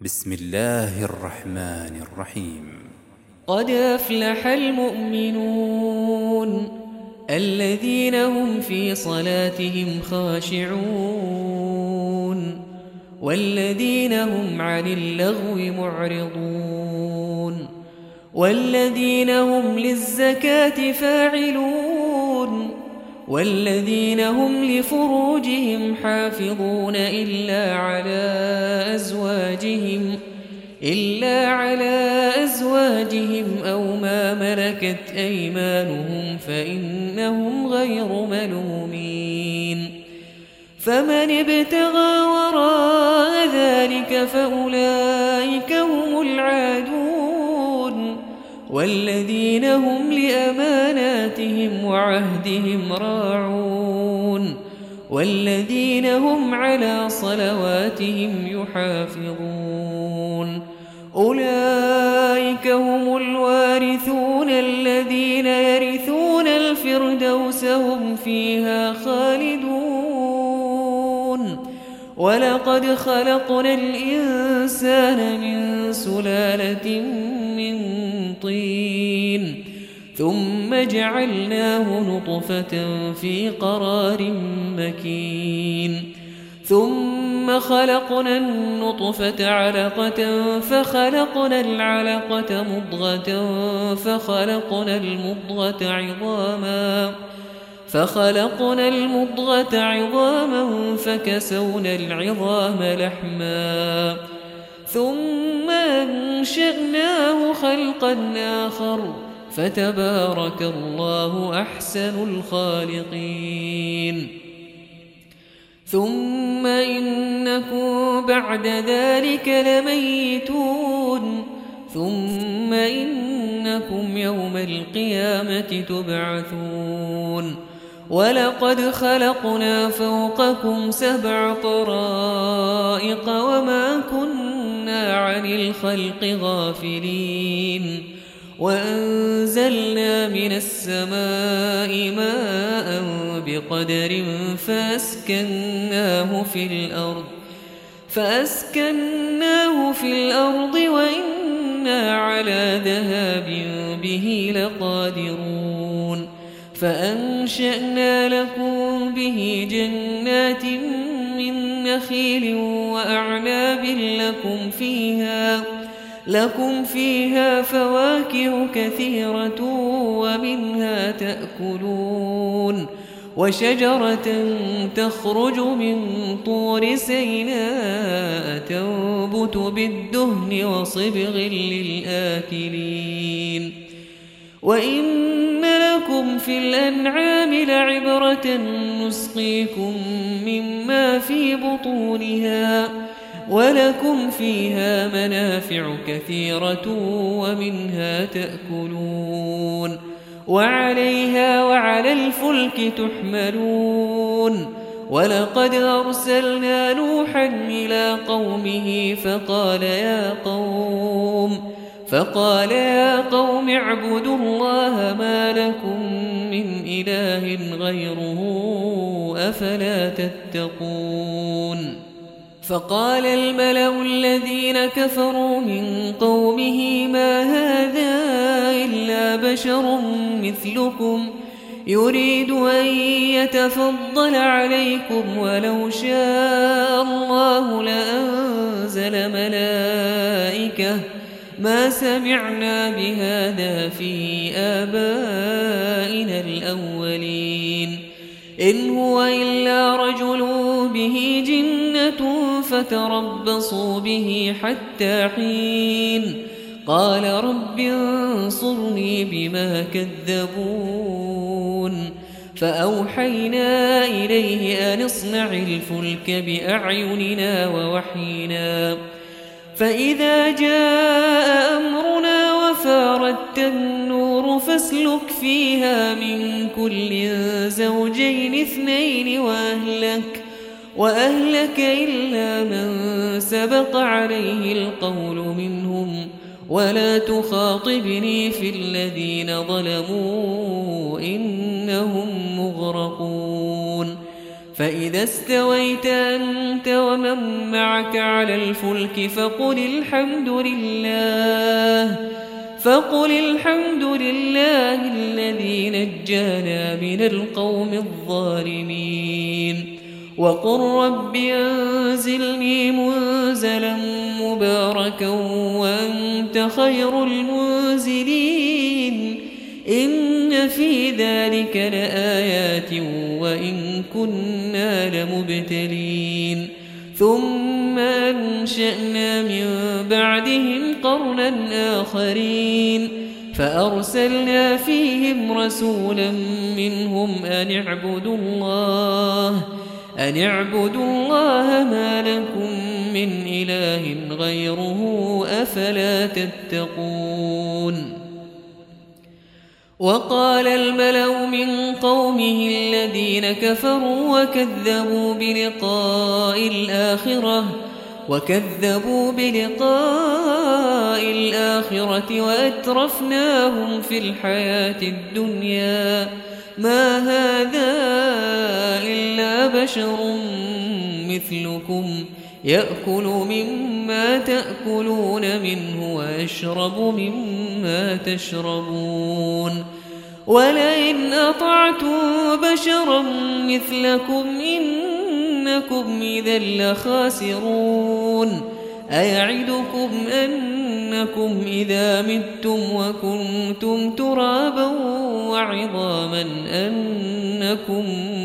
بسم الله الرحمن الرحيم. قد أفلح المؤمنون الذين هم في صلاتهم خاشعون والذين هم عن اللغو معرضون والذين هم للزكاة فاعلون والذين هم لفروجهم حافظون إلا على أزواجهم أو ما ملكت أيمانهم فإنهم غير ملومين. فمن ابتغى وراء ذلك فأولئك هم العادون والذين هم لأماناتهم وعهدهم راعون والذين هم على صلواتهم يحافظون. أولئك هم الوارثون الذين يرثون الفردوس هم فيها خالدون. ولقد خلقنا الإنسان من سلالة من طين ثم جعلناه نطفة في قرار مكين ثم خلقنا النطفة علقة فخلقنا العلقة مضغة فخلقنا المضغة عظاما فكسونا العظام لحما ثم أنشأناه خلقا آخر فتبارك الله أحسن الخالقين. ثم إنكم بعد ذلك لميتون ثم إنكم يوم القيامة تبعثون. ولقد خلقنا فوقكم 7 طرائق وما كنا عن الخلق غافلين وأنزلنا من السماء ماء بقدر فأسكناه في الأرض وإنا على ذهاب به لقادرون. فأنشأنا لكم به جنات من نخيل وأعناب لكم فيها فواكه كثيرة ومنها تأكلون. وشجرة تخرج من طور سيناء تنبت بالدهن وصبغ للآكلين. وإن لكم في الأنعام لعبرة نسقيكم مما في بطونها ولكم فيها منافع كثيرة ومنها تأكلون وعليها وعلى الفلك تحملون. ولقد أرسلنا نوحا إلى قومه فقال يا قوم اعبدوا الله ما لكم من إله غيره أفلا تتقون. فقال الملأ الذين كفروا من قومه ما هذا إلا بشر مثلكم يريد أن يتفضل عليكم ولو شاء الله لأنزل ملائكة ما سمعنا بهذا في آبائنا الأولين إن هو إلا رجل به جنة فتربصوا به حتى حين. قال رب انصرني بما كذبون. فأوحينا إليه أن اصنع الفلك بأعيننا ووحينا فإذا جاء أمرنا وفاردت النور فاسلك فيها من كل زوجين 2 وأهلك إلا من سبق عليه القول منهم ولا تخاطبني في الذين ظلموا إنهم مغرقون. فإذا استويت أنت ومن معك على الفلك فقل الحمد لله الذي نجانا من القوم الظالمين وقل رب أنزلني منزلا مباركا وأنت خير المنزلين إن في ذلك لآيات وإن كنا لمبتلين ثم أنشأنا من بعدهم قرنا آخرين فأرسلنا فيهم رسولا منهم أن اعبدوا الله ما لكم من إله غيره أفلا تتقون وقال الملأ من قومه الذين كفروا وكذبوا بلقاء الآخرة وأترفناهم في الحياة الدنيا ما هذا إلا بشر مثلكم يأكل مما تأكلون منه ويشرب مما تشربون ولئن أطعتم بشرا مثلكم إنكم إذا لخاسرون أيعدكم أنكم إذا متم وكنتم ترابا وعظاما أنكم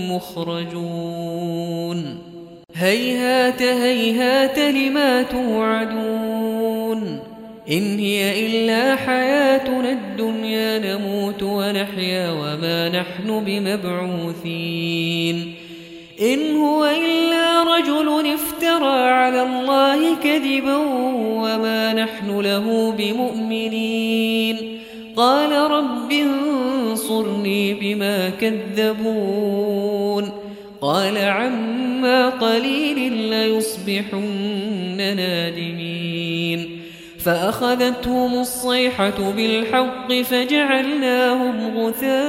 مخرجون هيهات هيهات لما توعدون إن هي إلا حياتنا الدنيا نموت ونحيا وما نحن بمبعوثين إن هو إلا رجل افترى على الله كذبا وما نحن له بمؤمنين قال رب انصرني بما كذبون قال عما قليل ليصبحن نادمين فأخذتهم الصيحة بالحق فجعلناهم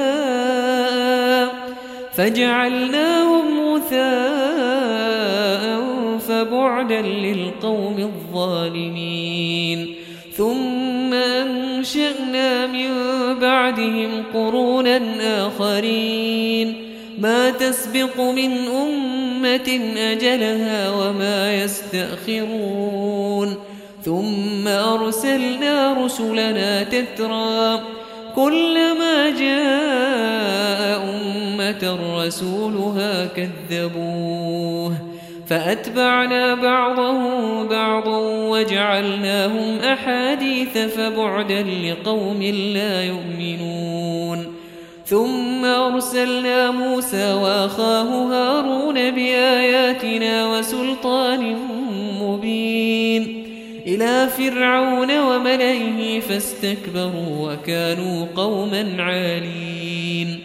غثاء فبعدا للقوم الظالمين ثم أنشأنا من بعدهم قرونا آخرين ما تسبق من أمة أجلها وما يستأخرون ثم أرسلنا رسلنا تترى كلما جاء أمة رسولها كذبوه فأتبعنا بعضهم بعضا وجعلناهم أحاديث فبعدا لقوم لا يؤمنون ثم أرسلنا موسى وأخاه هارون بآياتنا وسلطان مبين إلى فرعون وملئه فاستكبروا وكانوا قوما عالين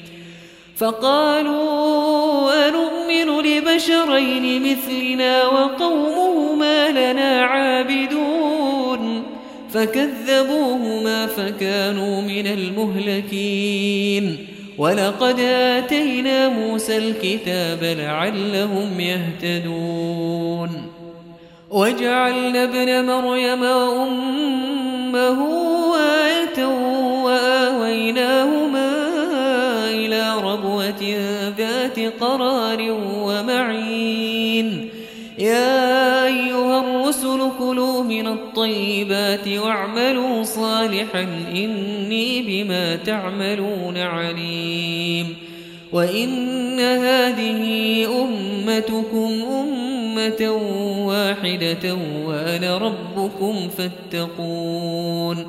فقالوا أنؤمن لبشرين مثلنا وقومهما لنا عابدون فكذبوهما فكانوا من المهلكين ولقد آتينا موسى الكتاب لعلهم يهتدون وجعلنا ابن مريم وأمه آية وآويناهما إلى ربوة ذات قرار ومعين يا أيها الرسل كلوا من الطيبات واعملوا صالحا إني بما تعملون عليم وإن هذه أمتكم أمة واحدة وأنا ربكم فاتقون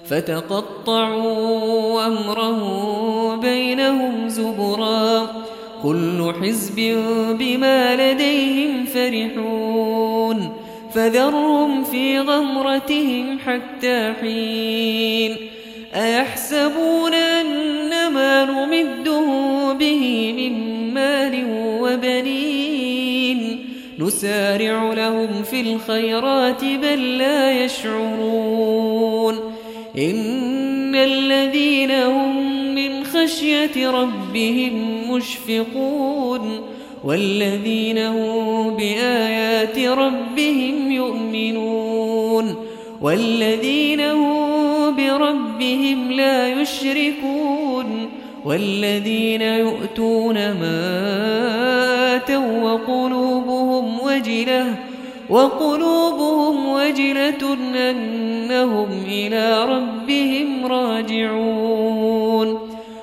فتقطعوا أمرهم بينهم زبرا كل حزب بما لديهم فرحون فذرهم في غمرتهم حتى حين أيحسبون أنما نمدهم به من مال وبنين نسارع لهم في الخيرات بل لا يشعرون إن الذين هم من خشية ربهم مشفقون والذين هم بآيات ربهم يؤمنون والذين هم بربهم لا يشركون والذين يؤتون ما آتوا وقلوبهم وجلة أنهم إلى ربهم راجعون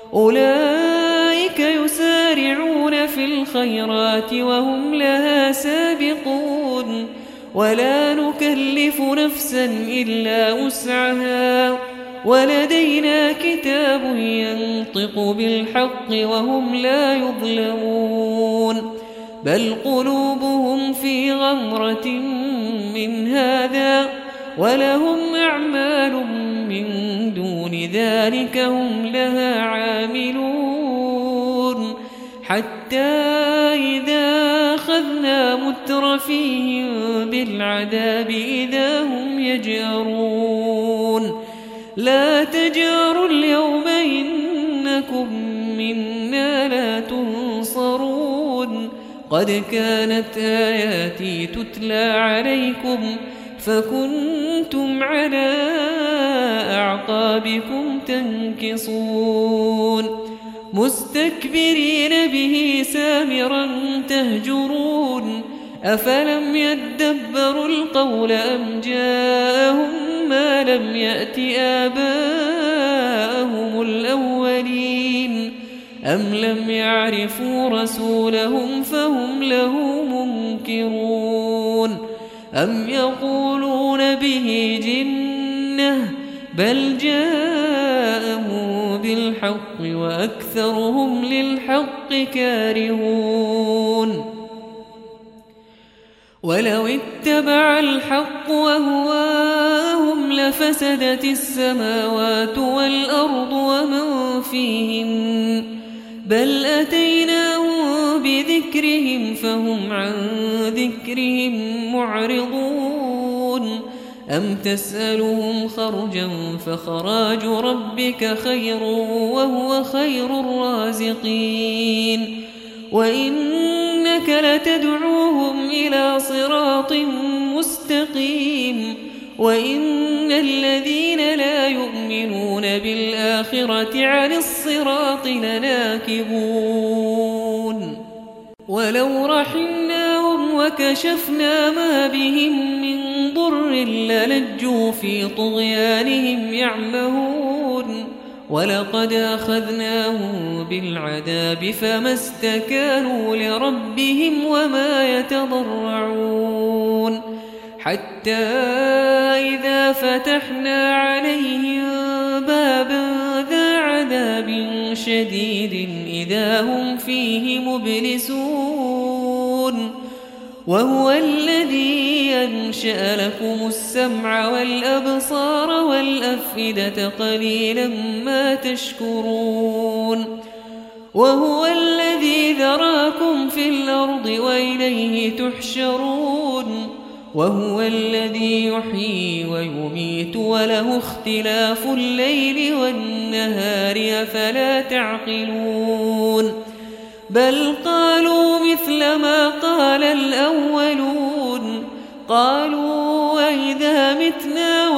أولئك يسارعون في الخيرات وهم لها سابقون ولا نكلف نفسا إلا وسعها ولدينا كتاب ينطق بالحق وهم لا يظلمون بل قلوبهم في غمرة من هذا ولهم أعمال من دون ذلك هم لها عاملون حتى إذا أخذنا مترفيهم بالعذاب إذا هم يجأرون لا تجأروا اليوم إنكم منا لا تنصرون قد كانت آياتي تتلى عليكم فكنتم على أعقابكم تنكصون مستكبرين به سامرا تهجرون أفلم يدبروا القول أم جاءهم ما لم يأت آباءهم الأولين أم لم يعرفوا رسولهم فهم له منكرون أم يقولون به جنة بل جاءه بالحق وأكثرهم للحق كارهون ولو اتبع الحق وهواهم لفسدت السماوات والأرض ومن فيهن بل أتيناهم بذكرهم فهم عن ذكرهم معرضون أم تسألهم خرجا فخراج ربك خير وهو خير الرازقين وإنك لتدعوهم إلى صراط مستقيم وإن الذين لا يؤمنون بالآخرة عن الصراط لناكبون ولو رحمناهم وكشفنا ما بهم من ضر للجوا في طغيانهم يعمهون ولقد أخذناهم بالعذاب فما استكانوا لربهم وما يتضرعون حتى إذا فتحنا عليهم بابا ذا عذاب شديد إذا هم فيه مبلسون وهو الذي أنشأ لكم السمع والأبصار والأفئدة قليلا ما تشكرون وهو الذي ذراكم في الأرض وإليه تحشرون وهو الذي يحيي ويميت وله اختلاف الليل والنهار أفلا تعقلون بل قالوا مثل ما قال الأولون قالوا أئذا متنا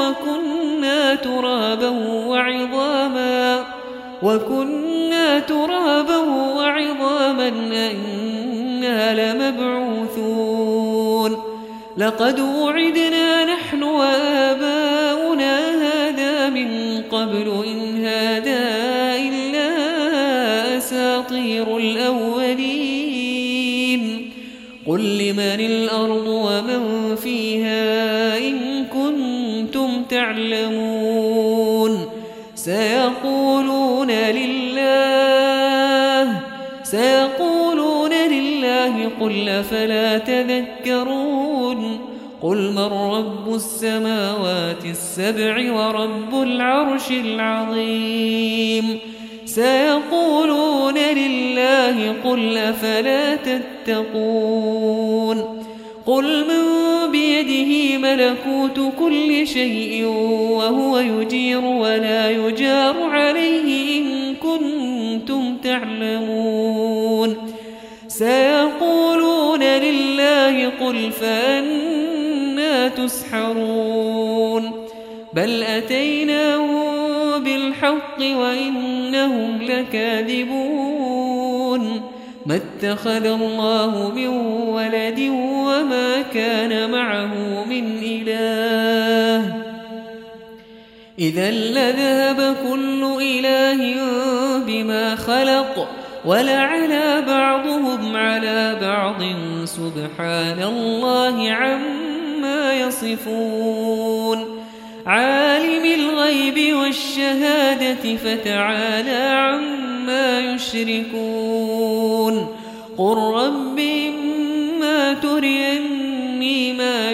وكنا ترابا وعظاما أئنا لمبعوثون لقد وعدنا نحن وآباؤنا هذا من قبل إن هذا إلا أساطير الأولين قل لمن الأرض ومن فيها إن كنتم تعلمون سيقولون لله قل أفلا تذكرون قل من رب السماوات السبع ورب العرش العظيم سيقولون لله قل أفلا تتقون قل من بيده ملكوت كل شيء وهو يجير ولا يجار عليه إن كنتم تعلمون سيقولون قل فأنى تسحرون بل أتيناهم بالحق وإنهم لكاذبون ما اتخذ الله من ولد وما كان معه من إله إذا لذهب كل إله بما خلق ولعلى بعضهم على بعض سبحان الله عما يصفون عالم الغيب والشهادة فتعالى عما يشركون قل رب إما تريني ما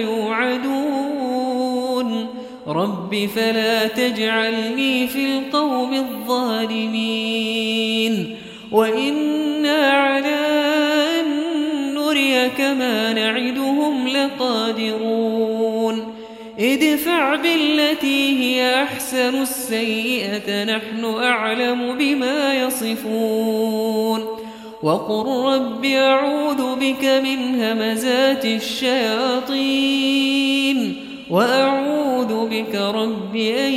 يوعدون رب فلا تجعلني في القوم الظالمين وإنا على أن نريك ما نعدهم لقادرون ادفع بالتي هي أحسن السيئة نحن أعلم بما يصفون وقل رب أعوذ بك من همزات الشياطين وأعوذ بك رب أن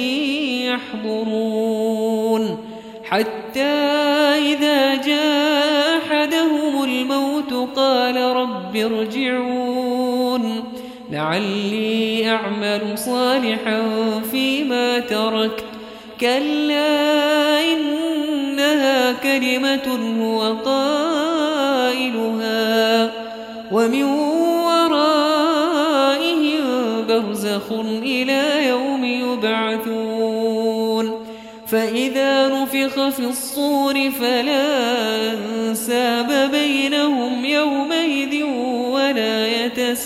يحضرون حتى إذا جاء أحدهم الموت قال رب ارجعون لعلي أعمل صالحا فيما تركت كلا إنها كلمة هو قائلها ومن ورائهم برزخ إلى يوم يبعثون فإذا نفخ في الصور فلا أنساب بينهم يومئذ ولا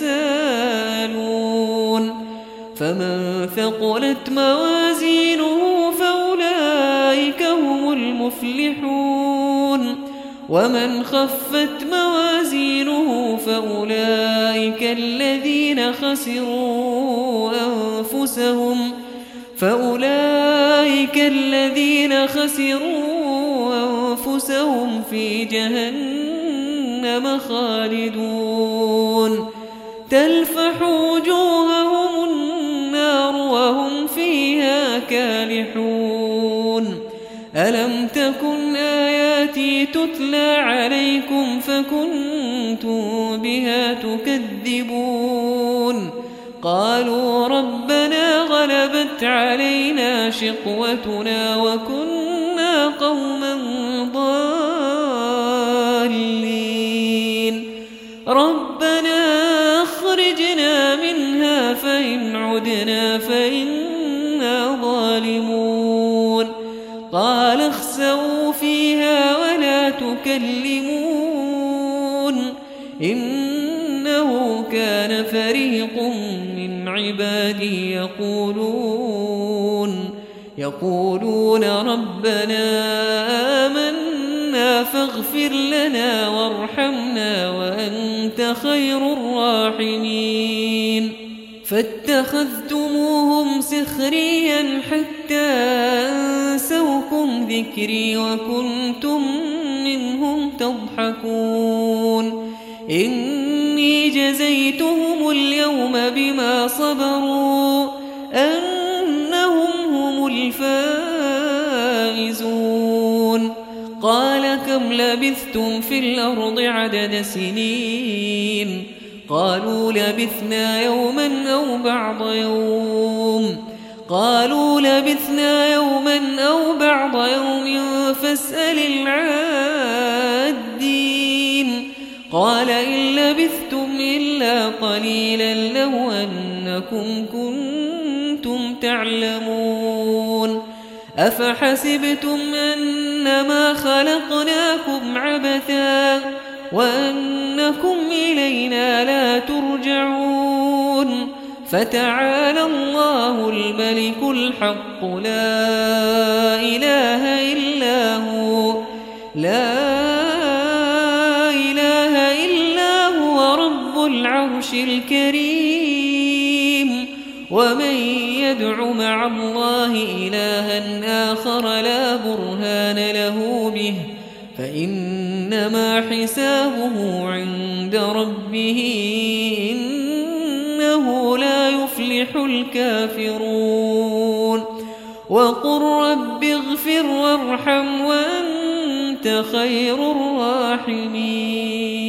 يتساءلون فمن ثقلت موازينه فأولئك هم المفلحون ومن خفت موازينه فأولئك الذين خسروا أنفسهم في جهنم خالدون تلفح وجوههم النار وهم فيها كالحون ألم تكن آياتي تتلى عليكم فكنتم بها تكذبون قالوا ربنا غلبت علينا شقوتنا وكنا قوما ضالين ربنا أخرجنا منها فإن عدنا فإنا ظالمون قال اخسئوا فيها ولا تكلمون إنه كان فريق من عبادي يقولون ربنا آمنا فاغفر لنا وارحمنا وأنت خير الراحمين فاتخذتموهم سخريا حتى أنسوكم ذكري وكنتم منهم تضحكون إني جزيتهم اليوم بما صبروا أنهم هم الفائزون قال كم لبثتم في الأرض عدد سنين قالوا لبثنا يوما أو بعض يوم قالوا لبثنا يوما أو بعض يوم فاسأل العادين قال إن لبثتم إلا قليلا لو أنكم كنتم تعلمون أفحسبتم أنما خلقناكم عبثا وأنكم إلينا لا ترجعون فتعالى الله الملك الحق لا إله إلا هو رب العرش الكريم ومن يدع مع الله إلها آخر لا برهان له به فإنما حسابه عند ربه الكافرون وقل رب اغفر وارحم وأنت خير الراحمين